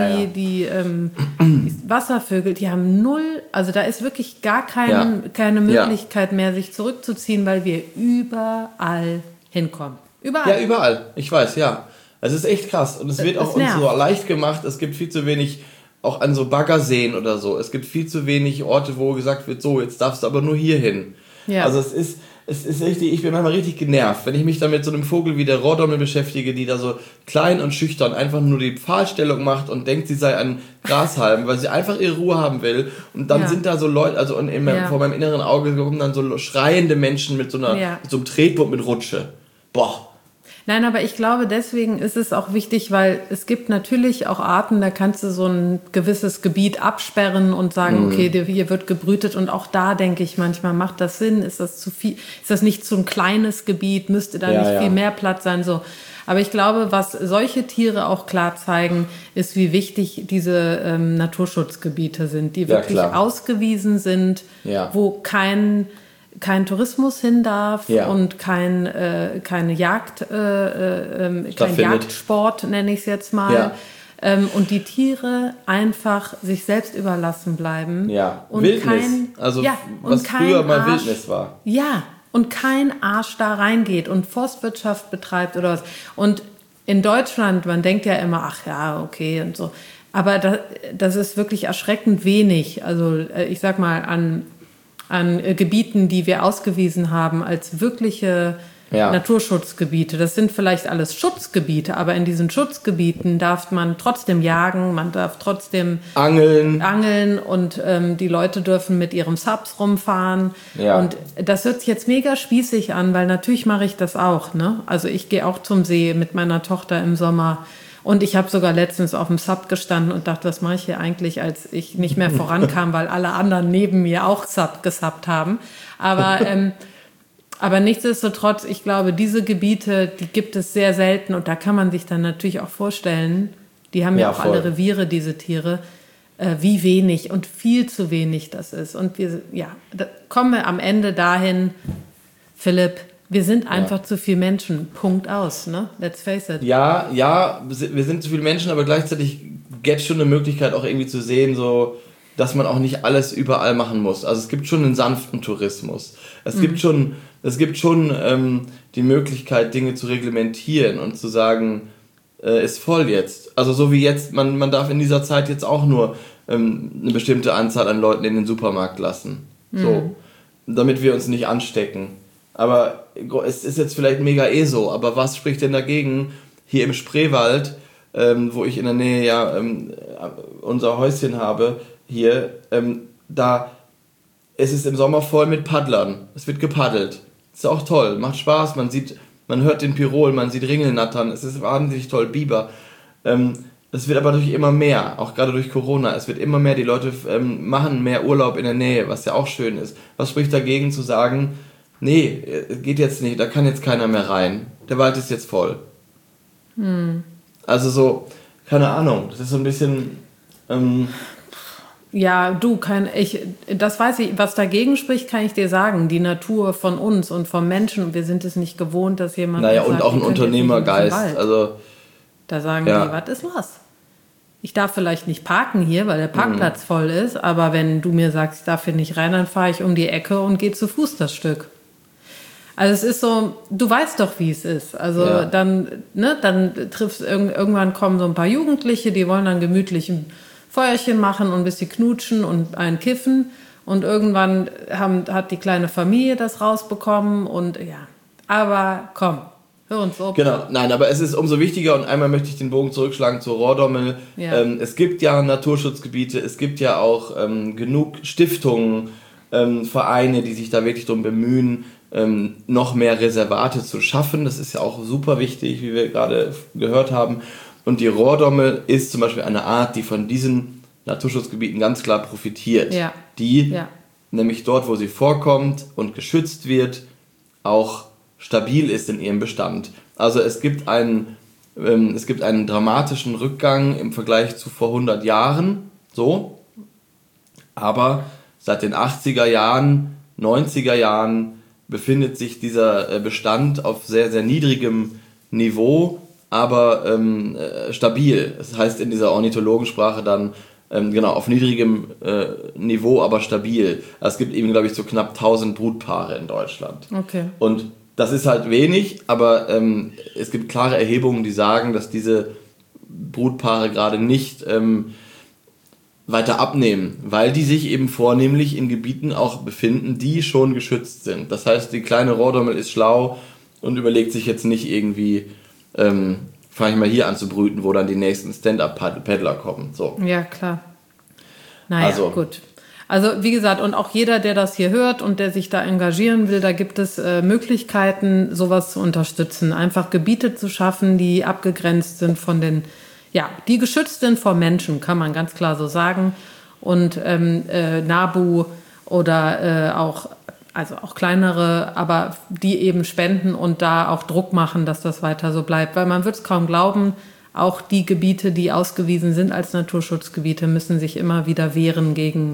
Wasservögel, die haben null, also da ist wirklich gar keine Möglichkeit mehr, sich zurückzuziehen, weil wir überall hinkommen. Überall. Ja, überall. Ich weiß, Es ist echt krass und es wird auch uns so leicht gemacht. Es gibt viel zu wenig, auch an so Baggerseen oder so. Es gibt viel zu wenig Orte, wo gesagt wird, so, jetzt darfst du aber nur hier hin. Ja. Also es ist richtig, ich bin manchmal richtig genervt, wenn ich mich dann mit so einem Vogel wie der Rohrdommel beschäftige, die da so klein und schüchtern einfach nur die Pfahlstellung macht und denkt, sie sei ein Grashalm, weil sie einfach ihre Ruhe haben will. Und dann sind da so Leute, also vor meinem inneren Auge kommen dann so schreiende Menschen mit so einem Tretboot mit Rutsche. Boah. Nein, aber ich glaube, deswegen ist es auch wichtig, weil es gibt natürlich auch Arten, da kannst du so ein gewisses Gebiet absperren und sagen, okay, hier wird gebrütet und auch da denke ich manchmal, macht das Sinn? Ist das zu viel? Ist das nicht so ein kleines Gebiet? Müsste da nicht viel mehr Platz sein? So. Aber ich glaube, was solche Tiere auch klar zeigen, ist, wie wichtig diese Naturschutzgebiete sind, die wirklich ausgewiesen sind, wo kein Tourismus hin darf und keine Jagd, kein Jagdsport, nenne ich es jetzt mal. Und die Tiere einfach sich selbst überlassen bleiben. Ja, und Wildnis. Was früher mal Wildnis war. Ja, und kein Arsch da reingeht und Forstwirtschaft betreibt oder was. Und in Deutschland, man denkt ja immer, ach ja, okay und so. Aber das ist wirklich erschreckend wenig. Also ich sag mal, an Gebieten, die wir ausgewiesen haben als wirkliche Naturschutzgebiete. Das sind vielleicht alles Schutzgebiete, aber in diesen Schutzgebieten darf man trotzdem jagen, man darf trotzdem angeln und die Leute dürfen mit ihren Subs rumfahren. Ja. Und das hört sich jetzt mega spießig an, weil natürlich mache ich das auch. Ne? Also ich gehe auch zum See mit meiner Tochter im Sommer. Und ich habe sogar letztens auf dem Sub gestanden und dachte, was mache ich hier eigentlich, als ich nicht mehr vorankam, weil alle anderen neben mir auch gesubbt haben. Aber nichtsdestotrotz, ich glaube, diese Gebiete, die gibt es sehr selten. Und da kann man sich dann natürlich auch vorstellen, die haben ja auch alle Reviere, diese Tiere, wie wenig und viel zu wenig das ist. Und da kommen wir am Ende dahin, Philipp, wir sind einfach zu viele Menschen. Punkt aus, ne? Let's face it. Ja, wir sind zu viele Menschen, aber gleichzeitig gäbe es schon eine Möglichkeit, auch irgendwie zu sehen, so, dass man auch nicht alles überall machen muss. Also es gibt schon einen sanften Tourismus. Es gibt schon die Möglichkeit, Dinge zu reglementieren und zu sagen, ist voll jetzt. Also so wie jetzt, man darf in dieser Zeit jetzt auch nur eine bestimmte Anzahl an Leuten in den Supermarkt lassen. So, damit wir uns nicht anstecken. Aber es ist jetzt vielleicht mega so, aber was spricht denn dagegen, hier im Spreewald, wo ich in der Nähe unser Häuschen habe, hier, da ist es im Sommer voll mit Paddlern. Es wird gepaddelt. Ist auch toll, macht Spaß, man sieht man hört den Pirol, man sieht Ringelnattern, es ist wahnsinnig toll, Biber. Es wird aber natürlich immer mehr, auch gerade durch Corona. Es wird immer mehr, die Leute machen mehr Urlaub in der Nähe, was ja auch schön ist. Was spricht dagegen zu sagen, nee, geht jetzt nicht, da kann jetzt keiner mehr rein. Der Wald ist jetzt voll. Also so, keine Ahnung, das ist so ein bisschen... Ja, das weiß ich, was dagegen spricht, kann ich dir sagen. Die Natur von uns und vom Menschen, wir sind es nicht gewohnt, dass jemand... Naja, und auch ein Unternehmergeist, also... Da sagen die, was ist los? Ich darf vielleicht nicht parken hier, weil der Parkplatz voll ist, aber wenn du mir sagst, ich darf hier nicht rein, dann fahre ich um die Ecke und gehe zu Fuß das Stück. Also es ist so, du weißt doch, wie es ist. Also dann triffst irgendwann kommen so ein paar Jugendliche, die wollen dann gemütlich ein Feuerchen machen und ein bisschen knutschen und einen kiffen. Und irgendwann hat die kleine Familie das rausbekommen und aber komm. Hör uns auf. Genau, nein, aber es ist umso wichtiger und einmal möchte ich den Bogen zurückschlagen zur Rohrdommel. Ja. Es gibt ja Naturschutzgebiete, es gibt ja auch genug Stiftungen, Vereine, die sich da wirklich darum bemühen, noch mehr Reservate zu schaffen. Das ist ja auch super wichtig, wie wir gerade gehört haben. Und die Rohrdommel ist zum Beispiel eine Art, die von diesen Naturschutzgebieten ganz klar profitiert. Ja. Die nämlich dort, wo sie vorkommt und geschützt wird, auch stabil ist in ihrem Bestand. Also es gibt einen dramatischen Rückgang im Vergleich zu vor 100 Jahren, so. Aber seit den 80er Jahren, 90er Jahren befindet sich dieser Bestand auf sehr, sehr niedrigem Niveau, aber stabil. Das heißt in dieser Ornithologensprache dann auf niedrigem Niveau, aber stabil. Es gibt eben, glaube ich, so knapp 1000 Brutpaare in Deutschland. Okay. Und das ist halt wenig, aber es gibt klare Erhebungen, die sagen, dass diese Brutpaare gerade nicht weiter abnehmen, weil die sich eben vornehmlich in Gebieten auch befinden, die schon geschützt sind. Das heißt, die kleine Rohrdommel ist schlau und überlegt sich jetzt nicht irgendwie, fange ich mal hier an zu brüten, wo dann die nächsten Stand-Up-Paddler kommen. So. Ja, klar. Naja, gut. Also wie gesagt, und auch jeder, der das hier hört und der sich da engagieren will, da gibt es Möglichkeiten, sowas zu unterstützen. Einfach Gebiete zu schaffen, die abgegrenzt sind von den, die geschützt sind vor Menschen, kann man ganz klar so sagen. Und NABU oder auch kleinere, aber die eben spenden und da auch Druck machen, dass das weiter so bleibt. Weil man wird es kaum glauben, auch die Gebiete, die ausgewiesen sind als Naturschutzgebiete, müssen sich immer wieder wehren gegen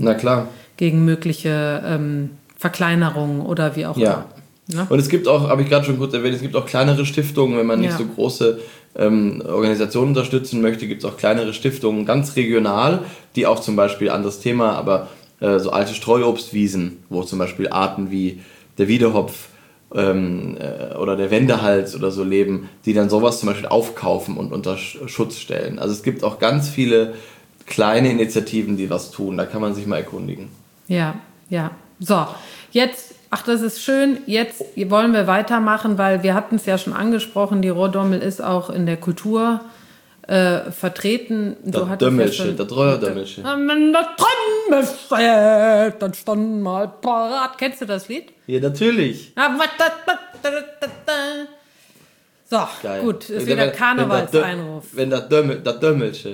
mögliche Verkleinerungen oder wie auch immer. Ja? Und es gibt auch, habe ich gerade schon kurz erwähnt, es gibt auch kleinere Stiftungen, wenn man nicht so große Organisationen unterstützen möchte, gibt es auch kleinere Stiftungen, ganz regional, die auch zum Beispiel, anderes Thema, aber so alte Streuobstwiesen, wo zum Beispiel Arten wie der Wiedehopf oder der Wendehals oder so leben, die dann sowas zum Beispiel aufkaufen und unter Schutz stellen. Also es gibt auch ganz viele kleine Initiativen, die was tun. Da kann man sich mal erkundigen. Ja. So, jetzt, das ist schön. Jetzt wollen wir weitermachen, weil wir hatten es ja schon angesprochen, die Rohrdommel ist auch in der Kultur vertreten. Das Dömmelsche, das Rohrdommelsche. Dann stand mal parat. Kennst du das Lied? Ja, natürlich. So, geil. Gut, ist wieder Karnevalseinruf. Wenn das Dömmelsche.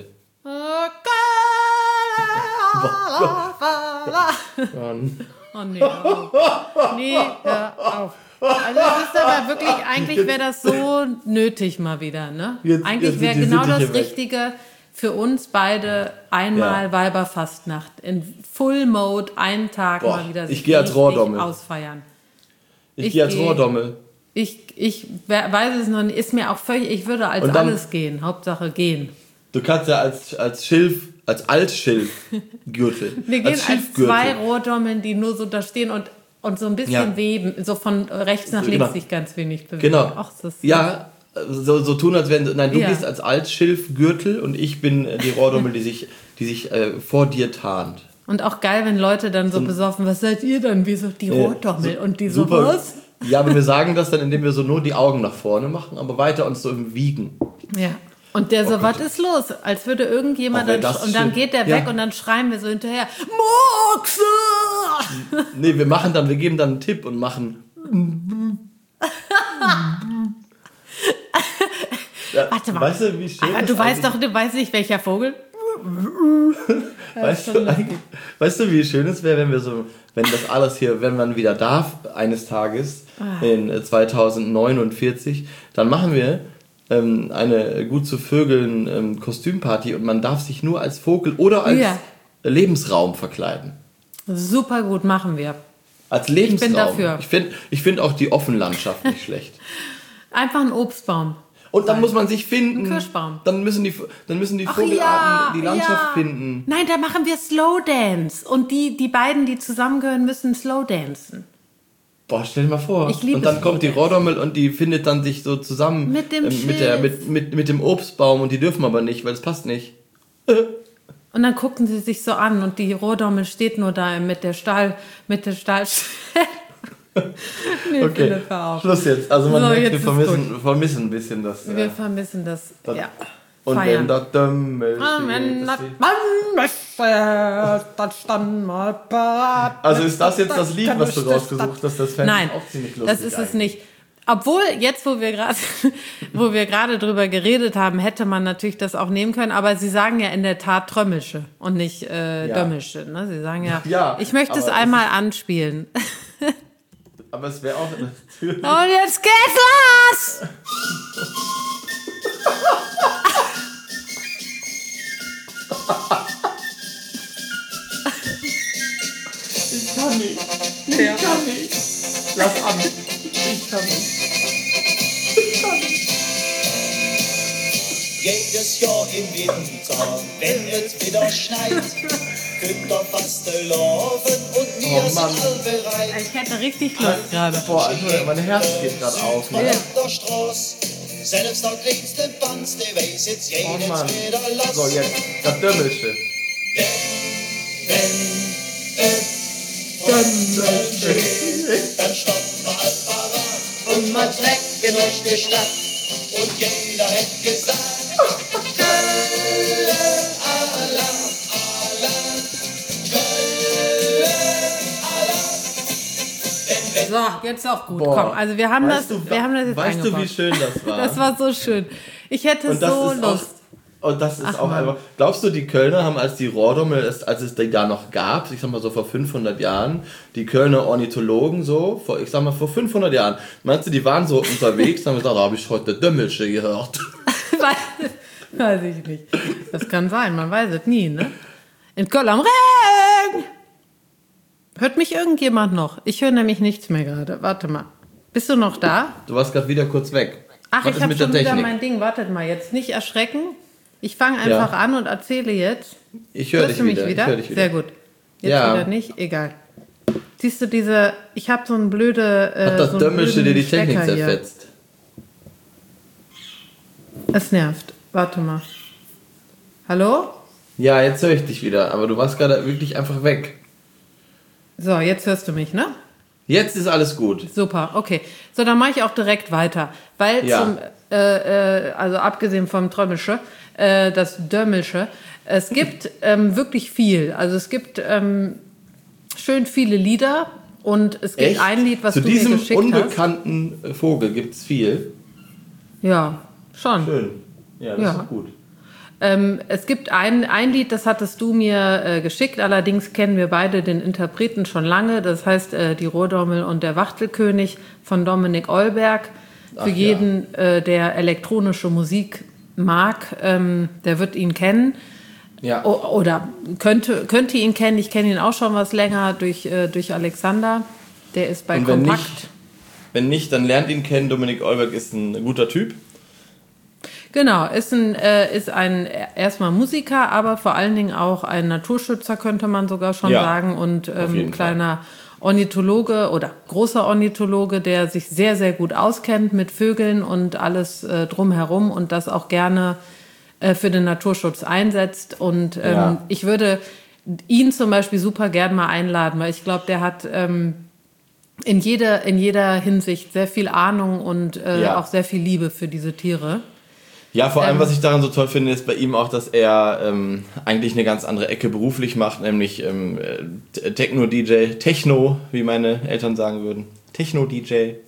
Oh nee, hör auf. Also das ist aber wirklich, eigentlich wäre das so nötig mal wieder, ne? Eigentlich wäre genau das Richtige für uns beide einmal Weiberfastnacht in Full Mode, einen Tag mal wieder ich gehe als Rohrdommel ausfeiern. Ich gehe als Rohrdommel. Ich weiß es noch nicht, ist mir auch völlig, ich würde als alles gehen, Hauptsache gehen. Du kannst ja als Altschilfgürtel. Wir gehen als 2 Rohrdommeln, die nur so da stehen und so ein bisschen weben, so von rechts nach links sich ganz wenig bewegen. Genau. Ach, so tun, als wenn... Nein, du gehst als Altschilfgürtel und ich bin die Rohrdommel, die sich vor dir tarnt. Und auch geil, wenn Leute dann so besoffen, was seid ihr dann? Wie so die Rohrdommel und die so was? Ja, aber wir sagen das dann, indem wir so nur die Augen nach vorne machen, aber weiter uns so im Wiegen. Ja. Und der so, was ist los? Als würde irgendjemand und dann geht der weg und dann schreien wir so hinterher, Moxe! Nee, wir geben dann einen Tipp und machen Warte mal. Weißt du, wie schön aber du weißt nicht, welcher Vogel? Weißt du, wie schön es wäre, wenn das alles hier, wenn man wieder darf, eines Tages in 2049, dann machen wir eine gut zu Vögeln Kostümparty und man darf sich nur als Vogel oder als Lebensraum verkleiden. Super gut, machen wir. Als Lebensraum. Ich bin dafür. Ich find auch die Offenlandschaft nicht schlecht. Einfach ein Obstbaum. Und dann muss man sich finden. Ein Kirschbaum. Dann müssen die Vogelarten die Landschaft finden. Nein, da machen wir Slow Dance. Und die beiden, die zusammengehören, müssen Slow Dancen. Boah, stell dir mal vor. Ich liebe und dann kommt die Rohrdommel und die findet dann sich so zusammen mit dem mit dem Obstbaum und die dürfen aber nicht, weil es passt nicht. Und dann gucken sie sich so an und die Rohrdommel steht nur da mit der Stahl. Nee, okay, Schluss jetzt. Also man merkt, wir vermissen ein bisschen das. Wir vermissen das, ja. Und feiern. wenn das Dömmel Also ist das jetzt das Lied, was du rausgesucht hast? Das fände ich auch ziemlich lustig. Nein, das ist es nicht. Obwohl, jetzt, wo wir gerade drüber geredet haben, hätte man natürlich das auch nehmen können, aber sie sagen ja in der Tat Trömmische und nicht Dömmische. Ne? Sie sagen ja, ich möchte es einmal anspielen. Aber es wäre auch natürlich... Und jetzt geht's los! Ich kann nicht. Lass an. Ich kann nicht. Jedes Jahr im Winter, wenn es wieder schneit, könnt ihr fast laufen und wir sind all bereit. Ich hätte richtig Lust gerade. Boah, mein Herz geht gerade auf. Man auf der Straße, selbst der kleinste Panz, der weiß jetzt jedes wieder los. So, jetzt, das Dömmelsche. Wenn es Dömmelsche ist, dann stoppen wir all parat und man trecken durch die Stadt. Und jeder hätte gesagt, Kölle, Allah, Allah, Kölle, Allah. So, jetzt auch gut. Komm, also wir haben das jetzt Weißt du, wie schön das war? Das war so schön. Ich hätte so Lust. Und das ist auch einfach... Glaubst du, die Kölner haben, als die Rohrdommel, als es die da noch gab, ich sag mal so vor 500 Jahren, die Kölner Ornithologen so, vor 500 Jahren, meinst du, die waren so unterwegs, haben gesagt, da habe ich heute Dömmelsche gehört. Weiß ich nicht. Das kann sein, man weiß es nie, ne? In Köln am Rhein! Hört mich irgendjemand noch? Ich höre nämlich nichts mehr gerade. Warte mal. Bist du noch da? Du warst gerade wieder kurz weg. Ach, ich habe schon wieder mein Ding. Wartet mal, jetzt nicht erschrecken. Ich fange einfach an und erzähle jetzt. Ich höre dich wieder. Ich höre dich wieder. Sehr gut. Jetzt wieder nicht? Egal. Siehst du ich habe so ein blöde... Hat das Dömmelsche dir die Technik zerfetzt? Es nervt. Warte mal. Hallo? Ja, jetzt höre ich dich wieder. Aber du warst gerade wirklich einfach weg. So, jetzt hörst du mich, ne? Jetzt ist alles gut. Super, okay. So, dann mache ich auch direkt weiter. Weil also abgesehen vom Trömmische, das Dömmelsche, es gibt wirklich viel. Also es gibt schön viele Lieder und es gibt ein Lied, was du mir geschickt hast. Zu diesem unbekannten Vogel gibt es viel. Ja, schon. Schön. Ja, das ist gut. Es gibt ein Lied, das hattest du mir geschickt, allerdings kennen wir beide den Interpreten schon lange. Das heißt Die Rohrdommel und der Wachtelkönig von Dominik Eulberg. Für jeden, der elektronische Musik mag, der wird ihn kennen. Ja. Oder könnte ihn kennen. Ich kenne ihn auch schon was länger durch Alexander. Der ist bei Kompakt. Wenn nicht, dann lernt ihn kennen. Dominik Eulberg ist ein guter Typ. Genau, ist erstmal Musiker, aber vor allen Dingen auch ein Naturschützer, könnte man sogar schon sagen. Und kleiner Ornithologe oder großer Ornithologe, der sich sehr, sehr gut auskennt mit Vögeln und alles drumherum und das auch gerne für den Naturschutz einsetzt. Und ich würde ihn zum Beispiel super gern mal einladen, weil ich glaube, der hat in jeder Hinsicht sehr viel Ahnung und auch sehr viel Liebe für diese Tiere. Ja, vor allem, was ich daran so toll finde, ist bei ihm auch, dass er eigentlich eine ganz andere Ecke beruflich macht, nämlich Techno, wie meine Eltern sagen würden. Techno-DJ.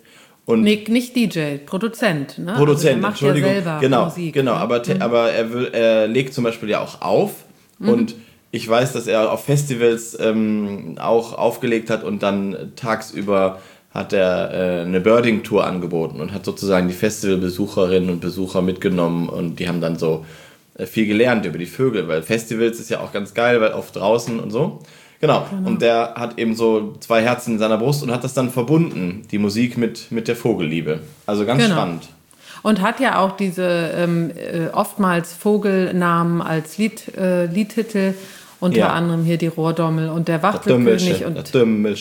Und nee, nicht DJ, Produzent. Ne? Produzent, also macht Entschuldigung. Ja selber genau, Musik, genau. Ne? Aber er legt zum Beispiel ja auch auf. Und ich weiß, dass er auf Festivals auch aufgelegt hat und dann tagsüber hat er eine Birding-Tour angeboten und hat sozusagen die Festivalbesucherinnen und Besucher mitgenommen und die haben dann so viel gelernt über die Vögel, weil Festivals ist ja auch ganz geil, weil oft draußen und so. Genau. Und der hat eben so 2 Herzen in seiner Brust und hat das dann verbunden, die Musik mit der Vogelliebe. Also ganz spannend. Und hat ja auch diese oftmals Vogelnamen als Liedtitel, unter anderem hier die Rohrdommel und der Wachtelkönig und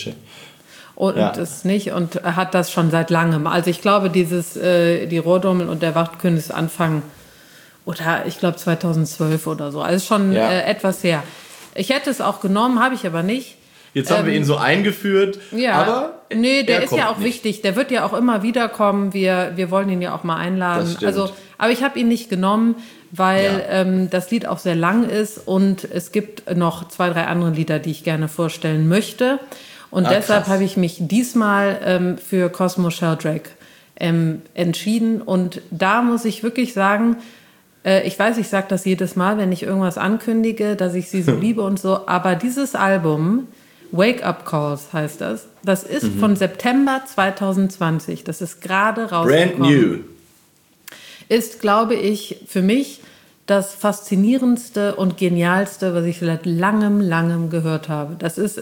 das nicht und hat das schon seit langem. Also ich glaube, die Rohrdommel und der Wachtelkönig ist Anfang oder ich glaube 2012 oder so. Also schon etwas her. Ich hätte es auch genommen, habe ich aber nicht. Jetzt haben wir ihn so eingeführt, aber nee, der ist ja auch wichtig. Der wird ja auch immer wieder kommen. Wir wollen ihn ja auch mal einladen. Also, aber ich habe ihn nicht genommen, weil das Lied auch sehr lang ist und es gibt noch 2, 3 andere Lieder, die ich gerne vorstellen möchte. Und deshalb habe ich mich diesmal für Cosmo Sheldrake entschieden. Und da muss ich wirklich sagen, ich weiß, ich sage das jedes Mal, wenn ich irgendwas ankündige, dass ich sie so liebe und so, aber dieses Album, Wake Up Calls heißt das, das ist von September 2020, das ist gerade rausgekommen. Brand new. Ist, glaube ich, für mich das faszinierendste und genialste, was ich seit langem gehört habe. Das ist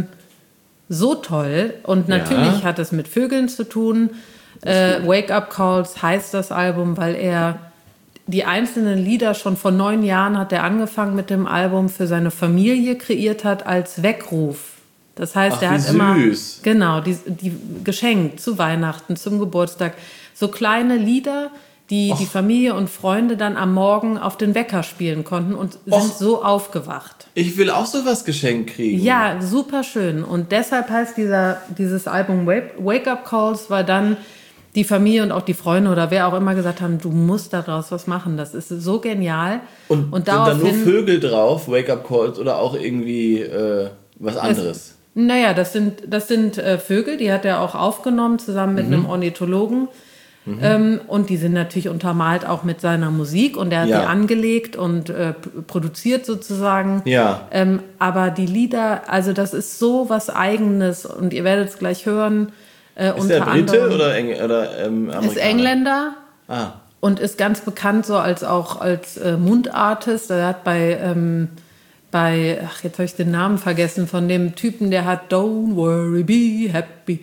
so toll und natürlich hat es mit Vögeln zu tun. Wake Up Calls heißt das Album, weil er die einzelnen Lieder schon vor 9 Jahren hat er angefangen mit dem Album für seine Familie kreiert hat als Weckruf. Das heißt, er hat immer die geschenkt zu Weihnachten, zum Geburtstag so kleine Lieder, die die Familie und Freunde dann am Morgen auf den Wecker spielen konnten und sind so aufgewacht. Ich will auch sowas geschenkt kriegen. Ja, super schön. Und deshalb heißt dieses Album Wake Up Calls, weil dann die Familie und auch die Freunde oder wer auch immer gesagt haben, du musst daraus was machen. Das ist so genial. Und sind dann nur Vögel drauf, Wake Up Calls oder auch irgendwie was anderes? Naja, das sind Vögel, die hat er auch aufgenommen zusammen mit einem Ornithologen. Und die sind natürlich untermalt auch mit seiner Musik und er hat die angelegt und produziert sozusagen. Ja. Aber die Lieder, also das ist so was Eigenes und ihr werdet es gleich hören. Ist der Brite oder Amerikaner? Ist Engländer und ist ganz bekannt so als Mundartist. Er hat jetzt habe ich den Namen vergessen, von dem Typen, der hat Don't worry, be happy.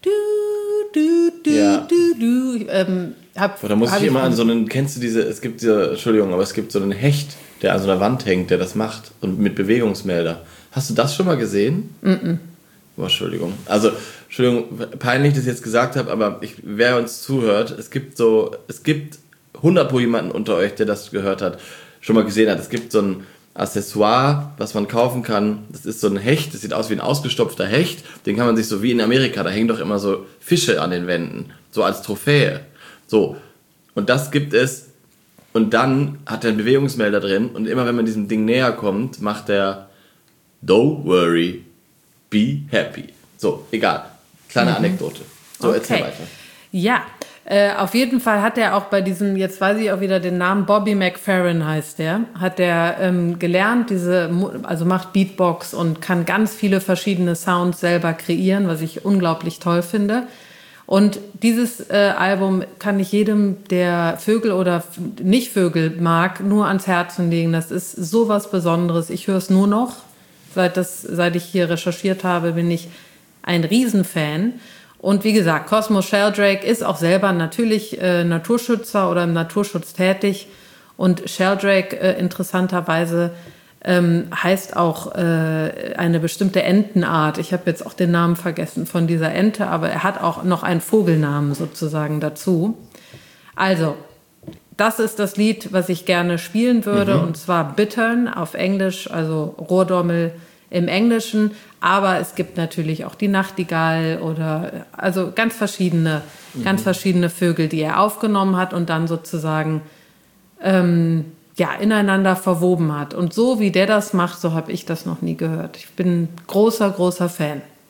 Da muss ich immer an so einen, kennst du es gibt so einen Hecht, der an so einer Wand hängt, der das macht und mit Bewegungsmelder. Hast du das schon mal gesehen? Oh, Entschuldigung, peinlich, dass ich jetzt gesagt habe, aber wer uns zuhört, es gibt 100 pro jemanden unter euch, der das gehört hat, schon mal gesehen hat. Es gibt so ein Accessoire, was man kaufen kann. Das ist so ein Hecht, das sieht aus wie ein ausgestopfter Hecht. Den kann man sich so wie in Amerika, da hängen doch immer so Fische an den Wänden, so als Trophäe. So, und das gibt es. Und dann hat er einen Bewegungsmelder drin und immer wenn man diesem Ding näher kommt, macht er Don't worry, be happy. So, egal. Kleine Anekdote. So, erzähl weiter. Ja, auf jeden Fall hat er auch bei diesem, jetzt weiß ich auch wieder den Namen, Bobby McFerrin heißt der, hat der gelernt, macht Beatbox und kann ganz viele verschiedene Sounds selber kreieren, was ich unglaublich toll finde. Und dieses Album kann ich jedem, der Vögel oder nicht Vögel mag, nur ans Herzen legen. Das ist so was Besonderes. Ich höre es nur noch. Seit ich hier recherchiert habe, bin ich ein Riesenfan. Und wie gesagt, Cosmo Sheldrake ist auch selber natürlich Naturschützer oder im Naturschutz tätig. Und Sheldrake interessanterweise heißt auch eine bestimmte Entenart. Ich habe jetzt auch den Namen vergessen von dieser Ente, aber er hat auch noch einen Vogelnamen sozusagen dazu. Also, das ist das Lied, was ich gerne spielen würde, und zwar Bittern auf Englisch, also Rohrdommel im Englischen. Aber es gibt natürlich auch die Nachtigall oder also ganz verschiedene Vögel, die er aufgenommen hat und dann sozusagen ineinander verwoben hat. Und so wie der das macht, so habe ich das noch nie gehört. Ich bin großer Fan.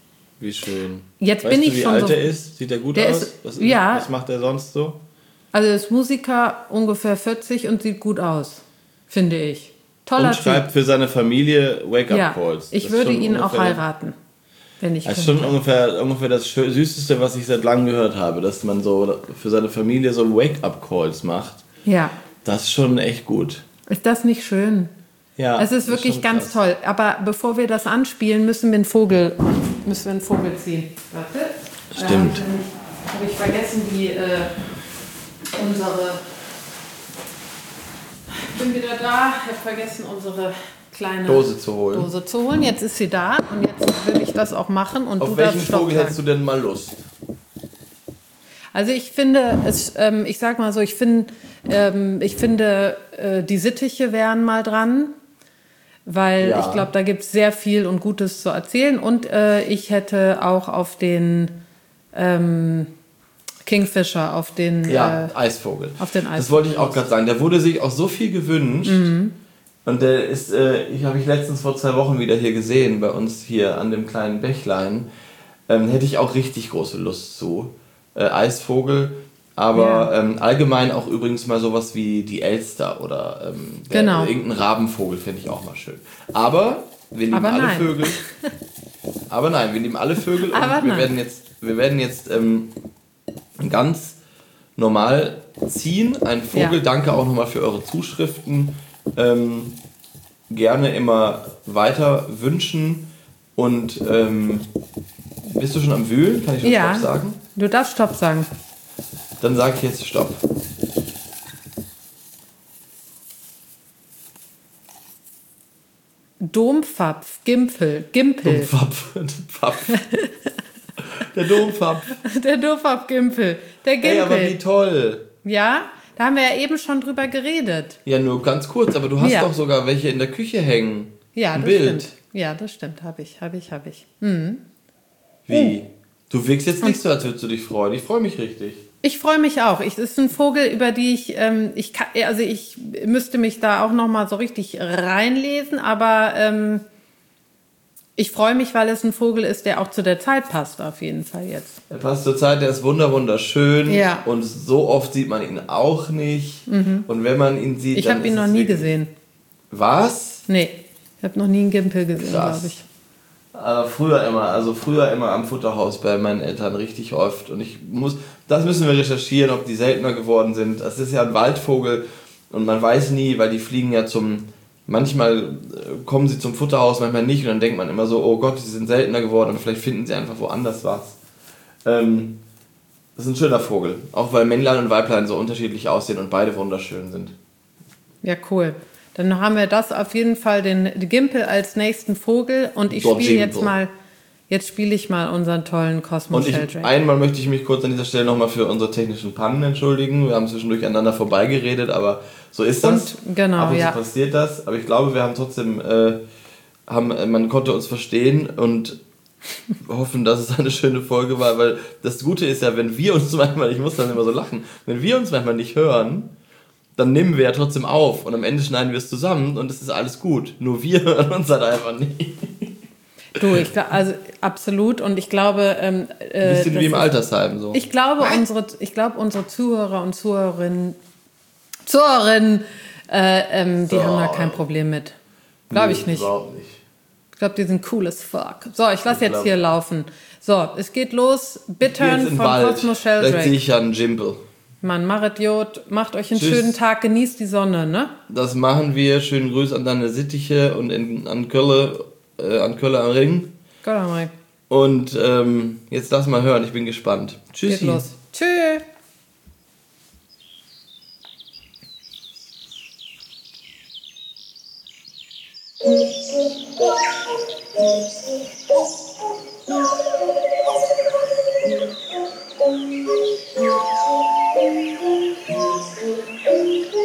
Wie schön. Jetzt bin ich wie schon alt so. er ist? Sieht er gut Der aus? ist- Was, ja. was macht er sonst so? Also ist Musiker ungefähr 40 und sieht gut aus, finde ich. Toller Und schreibt für seine Familie Typ. Wake-up-Calls. Ich Das würde ist schon ihn auch ungefähr- heiraten, wenn ich Das ist könnte. schon ungefähr das Süßeste, was ich seit langem gehört habe, dass man so für seine Familie so Wake-up-Calls macht. Ja. Das ist schon echt gut. Ist das nicht schön? Ja, Es ist das wirklich schon ganz krass. toll. Aber bevor wir das anspielen, müssen wir einen Vogel ziehen. Warte. Stimmt. Habe ich vergessen, unsere. Ich bin wieder da. Ich habe vergessen, unsere kleine Dose zu holen. Jetzt ist sie da und jetzt will ich das auch machen. Und Auf du welchen darfst Stopp Vogel hättest sagen. du denn mal Lust? Also ich finde, ich sag mal so, ich finde, die Sittiche wären mal dran, weil Ja. ich glaube, da gibt es sehr viel und Gutes zu erzählen. Und ich hätte auch auf den Kingfisher, auf den Eisvogel. auf den Das wollte ich Eisvogel. auch gerade sagen. Der wurde sich auch so viel gewünscht. Mhm. Und der ist, habe ich letztens vor 2 Wochen wieder hier gesehen, bei uns hier an dem kleinen Bächlein. Hätte ich auch richtig große Lust zu. Eisvogel, aber allgemein auch übrigens mal sowas wie die Elster oder Genau. irgendein Rabenvogel finde ich auch mal schön. Aber wir nehmen Aber alle nein. Vögel. Aber nein, wir nehmen alle Vögel Aber und wir nein. werden jetzt ganz normal ziehen. Ein Vogel, Ja. danke auch nochmal für eure Zuschriften. Gerne immer weiter wünschen und bist du schon am Wühlen? Kann ich schon Ja, Stopp sagen? du darfst Stopp sagen. Dann sage ich jetzt Stopp. Dompfapf, Gimpel. Pfapf. Der Dompfapf. Der Dompfapf-Gimpel. Der Ey, aber wie Gimpel. toll. Ja, da haben wir ja eben schon drüber geredet. Ja, nur ganz kurz, aber du hast Ja. doch sogar welche in der Küche hängen. Ja, Ein das Bild. stimmt. Ja, das stimmt. Habe ich. Wie? Du wirkst jetzt nicht so, als würdest du dich freuen. Ich freue mich richtig. Ich freue mich auch. Es ist ein Vogel, über die ich müsste mich da auch noch mal so richtig reinlesen, aber ich freue mich, weil es ein Vogel ist, der auch zu der Zeit passt, auf jeden Fall jetzt. Er passt zur Zeit, der ist wunderschön. Ja. Und so oft sieht man ihn auch nicht. Und wenn man ihn sieht, Ich dann habe ihn ist noch es nie wirklich- gesehen. Was? Nee, ich habe noch nie einen Gimpel gesehen, Krass. glaube ich. Aber früher immer am Futterhaus bei meinen Eltern richtig oft. Und das müssen wir recherchieren, ob die seltener geworden sind. Das ist ja ein Waldvogel und man weiß nie, weil die fliegen ja manchmal kommen sie zum Futterhaus, manchmal nicht. Und dann denkt man immer so, oh Gott, sie sind seltener geworden, aber vielleicht finden sie einfach woanders was. Das ist ein schöner Vogel. Auch weil Männlein und Weiblein so unterschiedlich aussehen und beide wunderschön sind. Ja, cool. Dann haben wir das auf jeden Fall, den Gimpel als nächsten Vogel. Und ich Dort spiele Gimpel. jetzt spiele ich mal unseren tollen Cosmos Und Sheldrake. einmal möchte ich mich kurz an dieser Stelle nochmal für unsere technischen Pannen entschuldigen. Wir haben zwischendurch aneinander vorbeigeredet, aber so ist das. Und genau, Ab und ja. zu passiert das. Aber ich glaube, wir haben trotzdem, man konnte uns verstehen und hoffen, dass es eine schöne Folge war, weil das Gute ist ja, wenn wir uns manchmal, ich muss dann immer so lachen, wenn wir uns manchmal nicht hören, dann nehmen wir ja trotzdem auf und am Ende schneiden wir es zusammen und es ist alles gut. Nur wir hören uns halt einfach nicht. Du, also absolut. Und ich glaube, Bisschen wie im Altersheim so. ich glaube, unsere Zuhörer und Zuhörerinnen, die haben da kein Problem mit. Glaube ich nicht. Überhaupt nicht. Ich glaube, die sind cool as fuck. So, ich lasse jetzt glaub- hier laufen. So, es geht los. Jetzt Bittern in den von Wald. Cosmos Vielleicht sehe Sheldrake. ich ja einen Jimpel. Mann, machet Jod, macht euch einen Tschüss. schönen Tag, genießt die Sonne, ne? Das machen wir. Schönen Gruß an deine Sittiche und an Kölle am Ring. Gott sei Und jetzt lass mal hören, ich bin gespannt. Tschüssi. Geht los. Tschüss. Thank you.